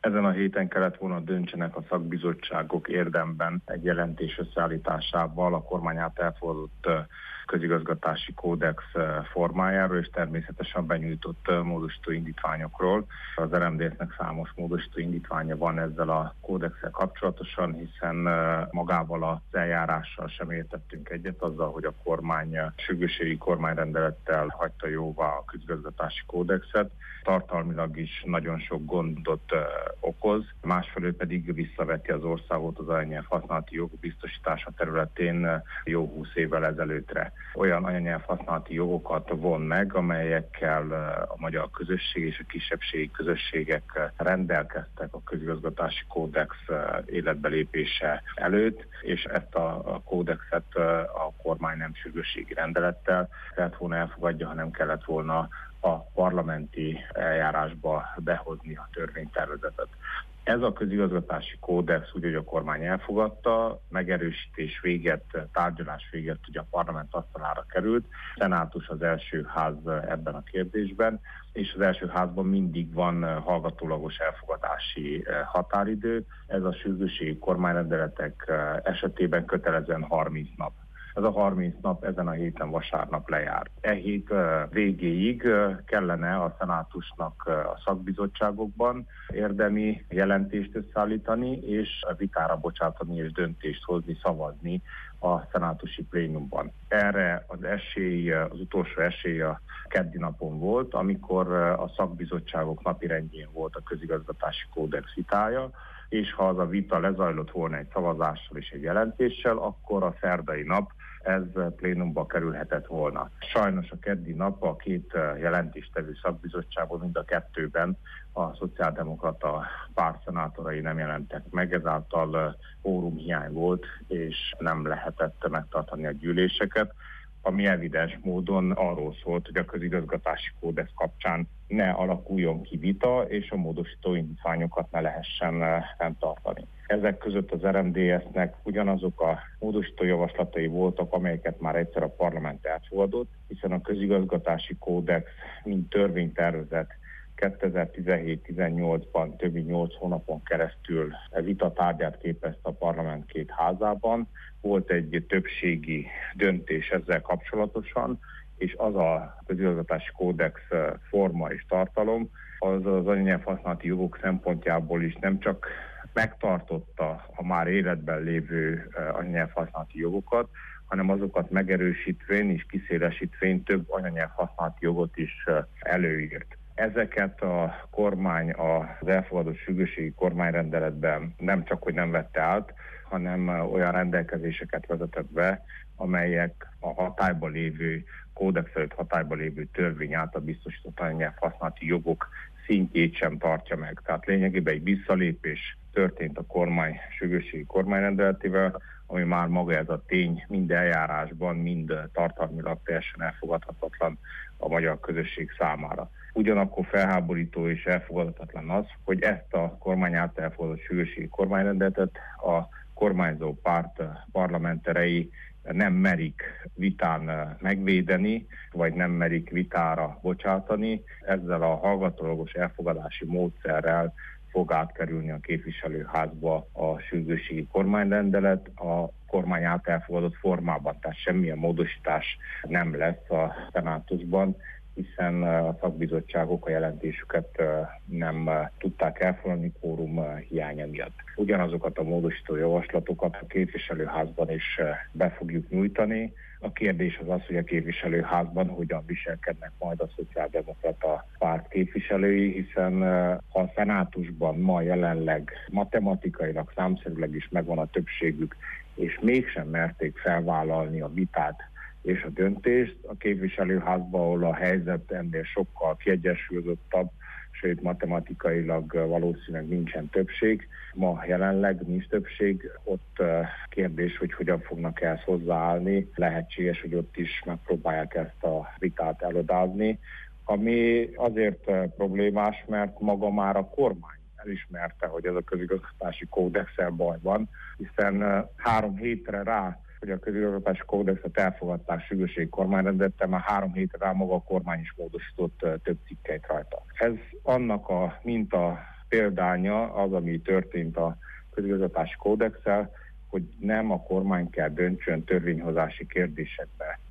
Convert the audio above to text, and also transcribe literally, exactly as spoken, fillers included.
Ezen a héten kellett volna döntsenek a szakbizottságok érdemben egy jelentés összeállításával a kormány által elfogadott közigazgatási kódex formájáról, és természetesen benyújtott módosító indítványokról. Az er em dé es-nek számos módosító indítványa van ezzel a kódexsel kapcsolatosan, hiszen magával az eljárással sem értettünk egyet, azzal, hogy a kormány sürgősségi kormányrendelettel hagyta jóvá a közigazgatási kódexet. Tartalmilag is nagyon sok gondot okoz, másfelől pedig visszaveti az országot az anyanyelv használati jogok biztosítása területén jó húsz évvel ezelőttre. Olyan anyanyelv használati jogokat von meg, amelyekkel a magyar közösség és a kisebbségi közösségek rendelkeztek a közigazgatási kódex életbelépése előtt, és ezt a kódexet a kormány nem sürgősségi rendelettel kellett volna elfogadja, hanem kellett volna a parlamenti eljárásba behozni a törvénytervezetet. Ez a közigazgatási kódex, úgy, hogy a kormány elfogadta, megerősítés véget, tárgyalás véget ugye a parlament asztalára került. A szenátus az első ház ebben a kérdésben, és az első házban mindig van hallgatólagos elfogadási határidő. Ez a sürgősségi kormányrendeletek esetében kötelezően harminc nap. Ez a harminc nap ezen a héten vasárnap lejár. E hét végéig kellene a szenátusnak a szakbizottságokban érdemi jelentést összeállítani, és vitára bocsátani és döntést hozni, szavazni a szenátusi plénumban. Erre az esély, az utolsó esély a keddi napon volt, amikor a szakbizottságok napirendjén volt a közigazgatási kódex vitája, és ha az a vita lezajlott volna egy szavazással és egy jelentéssel, akkor a szerdai nap ez plénumba kerülhetett volna. Sajnos a keddi nap a két jelentéstevő szakbizottságból, mind a kettőben a szociáldemokrata párt szenátorai nem jelentek meg, ezáltal kvórumhiány volt, és nem lehetett megtartani a gyűléseket, ami evidens módon arról szólt, hogy a közigazgatási kódex kapcsán ne alakuljon ki vita, és a módosító indítványokat ne lehessen fenntartani. Ezek között az er em dé es-nek ugyanazok a módosító javaslatai voltak, amelyeket már egyszer a parlament elfogadott, hiszen a közigazgatási kódex, mint törvénytervezet kétezer-tizenhét-tizennyolcban több mint nyolc hónapon keresztül vita tárgyát képezte a parlament két házában. Volt egy többségi döntés ezzel kapcsolatosan, és az a közigazgatási kódex forma és tartalom, az az anyanyelv használati jogok szempontjából is nem csak megtartotta a már életben lévő anyanyelv használati jogokat, hanem azokat megerősítvén és kiszélesítvén több anyanyelv használati jogot is előírt. Ezeket a kormány az elfogadott sürgősségi kormányrendeletben nem csak, hogy nem vette át, hanem olyan rendelkezéseket vezetett be, amelyek a hatályban lévő, kódex előtt hatályban lévő törvény által biztosított anyanyelv használati jogok szintjét sem tartja meg. Tehát lényegében egy visszalépés történt a kormány sürgősségi kormányrendeletével, ami már maga ez a tény mind eljárásban, mind tartalmilag teljesen elfogadhatatlan a magyar közösség számára. Ugyanakkor felháborító és elfogadhatatlan az, hogy ezt a kormány által elfogadott sürgősségi kormányrendeletet a kormányzó párt parlamenterei nem merik vitán megvédeni, vagy nem merik vitára bocsátani. Ezzel a hallgatólagos elfogadási módszerrel fog átkerülni a képviselőházba a sürgősségi kormányrendelet a kormány által elfogadott formában, tehát semmilyen módosítás nem lesz a szenátusban, hiszen a szakbizottságok a jelentésüket nem tudták elfogadni kvórum hiánya miatt. Ugyanazokat a módosító javaslatokat a képviselőházban is be fogjuk nyújtani. A kérdés az az, hogy a képviselőházban hogyan viselkednek majd a szociáldemokrata párt képviselői, hiszen ha a szenátusban ma jelenleg matematikailag, számszerűleg is megvan a többségük, és mégsem merték felvállalni a vitát és a döntést, a képviselőházban, ahol a helyzet ennél sokkal kiegyensúlyozottabb, sőt matematikailag valószínűleg nincsen többség. Ma jelenleg nincs többség, ott kérdés, hogy hogyan fognak ehhez hozzáállni. Lehetséges, hogy ott is megpróbálják ezt a vitát elodázni, ami azért problémás, mert maga már a kormány elismerte, hogy ez a közigazgatási kódexsel baj van, hiszen három hétre rá, hogy a közigazgatási kódexet elfogadták sürgősségi kormányrendelettel, már három hétre rá maga a kormány is módosított több cikkeit rajta. Ez annak a minta példánya az, ami történt a közigazgatási kódexsel, hogy nem a kormány kell döntsön törvényhozási kérdésekbe.